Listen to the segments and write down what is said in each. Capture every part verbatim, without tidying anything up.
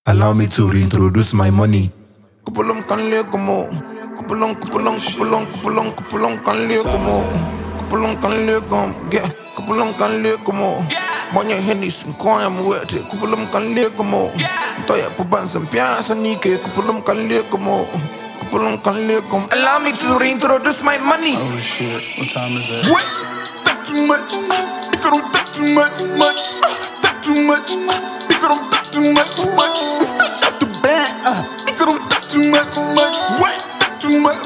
Allow me to reintroduce my money. Kupulong kanle como Kupulong, kupulong, kupulong, kupulong, kupulong kanle como Kupulong kanle como Yeah, kupulong kanle como Banyak Hennis, kau yang muat Kupulong kanle como Toya puban sempian sanike Kupulong kanle como Kupulong kanle como Allow me to reintroduce my money. Oh shit, what time is it? What? That too much Because don't that too much, much That too much Because don't that too much, much We fresh out the bed Because don't that too much, much What? That too much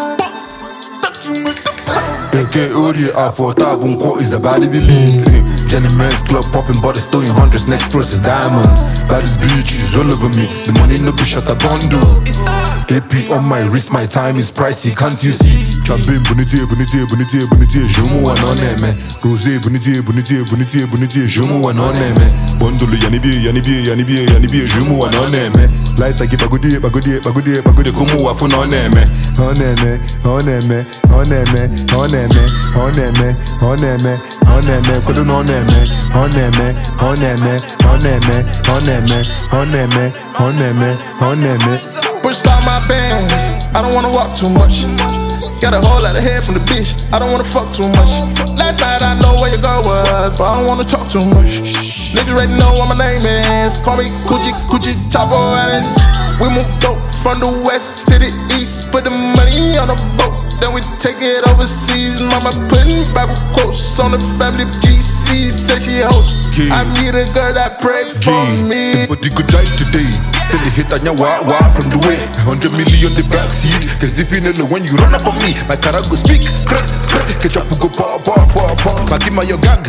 That too much A K Ori Afota Bunko is about to be lit. Jenny Men's Club popping body still in hundreds, neck frost is diamonds. Baddest bitches all over me, the money no be shut a bundle. A P on my wrist, my time is pricey, can't you see? Champagne, bonitier, bonitier, bonitier, bonitier, je m'en one on me. Rosé, bonitier, bonitier, bonitier, bonitier, je m'en one on me. Bundle, yanibie, yanibie, yanibie, yanibie, je m'en one on me. Light like bagodi, bagodi, bagodi, bagodi, como wa fun on me. On me, on me, on me, on me, on me, on me, on me, couldn't on me, on me, on me, on me, on me, on me, on me, on me. Push out my bands, I don't wanna walk too much. Got a whole lot of head from the bitch, I don't wanna fuck too much. Last night I know where your girl was, but I don't wanna talk too much. Niggas already know what my name is, call me Coochie Coochie Chapo Alice. We move dope from the west to the east, put the money on a boat, then we take it overseas. Mama putting Bible quotes on the family G C, say she host. I meet a girl that pray for me. But you could die today. Then they hit on your wah wah from the way. Hundred million the backseat. Cause if you know when you run up on me, my car go speak. Catch up go pa pa pa pa. My give my your gang.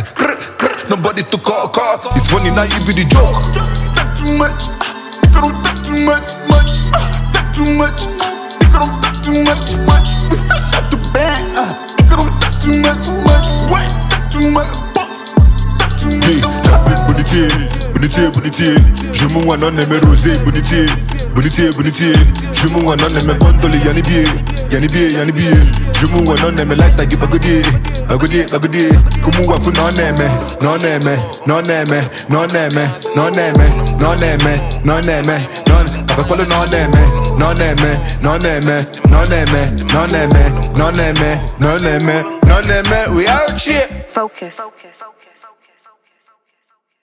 Nobody to call call. It's funny now you be the joke. That too much. Because don't that too much, much That too much. Because don't that too much, much We fresh out the bed Because don't that too much, much What? That too much That too much Champagne, bonitier, bonitier, bonitier. Je m'en one on me rosé, bonitier, bonitier, bonitier. Je m'en one on me bundle, yanibie, yanibie, yanibie. Je m'en one on me light like bagodi, bagodi, bagodi. Como wa fun on me, no me, no me, no me, no me, no me, no me, non. I call it no me, no me, no me, no me, no me, no me, no me, no me. We out here. Focus. Focus.